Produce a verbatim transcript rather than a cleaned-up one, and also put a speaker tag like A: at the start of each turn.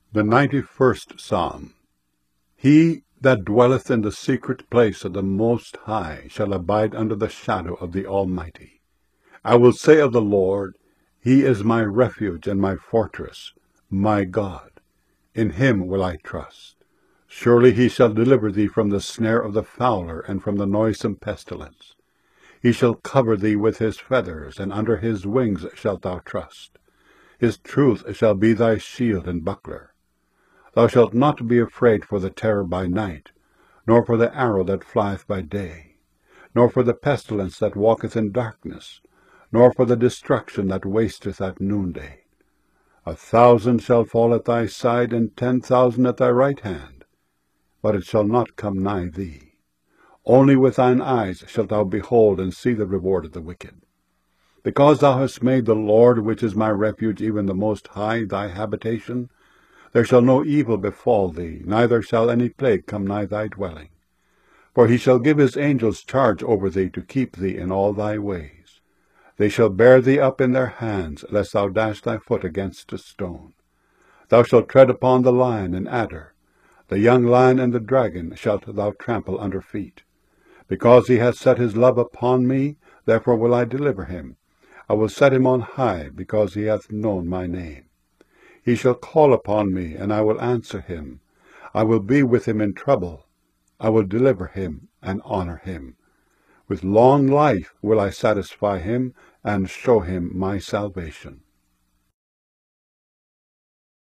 A: The ninety-first Psalm. He that dwelleth in the secret place of the Most High shall abide under the shadow of the Almighty. I will say of the Lord, He is my refuge and my fortress, my God. In him will I trust. Surely he shall deliver thee from the snare of the fowler and from the noisome pestilence. He shall cover thee with his feathers, and under his wings shalt thou trust. His truth shall be thy shield and buckler. Thou shalt not be afraid for the terror by night, nor for the arrow that flieth by day, nor for the pestilence that walketh in darkness, nor for the destruction that wasteth at noonday. A thousand shall fall at thy side, and ten thousand at thy right hand, but it shall not come nigh thee. Only with thine eyes shalt thou behold and see the reward of the wicked. Because thou hast made the Lord, which is my refuge, even the Most High, thy habitation, there shall no evil befall thee, neither shall any plague come nigh thy dwelling. For he shall give his angels charge over thee to keep thee in all thy ways. They shall bear thee up in their hands, lest thou dash thy foot against a stone. Thou shalt tread upon the lion and adder. The young lion and the dragon shalt thou trample under feet. Because he hath set his love upon me, therefore will I deliver him. I will set him on high, because he hath known my name. He shall call upon me, and I will answer him. I will be with him in trouble. I will deliver him and honor him. With long life will I satisfy him, and show him my salvation.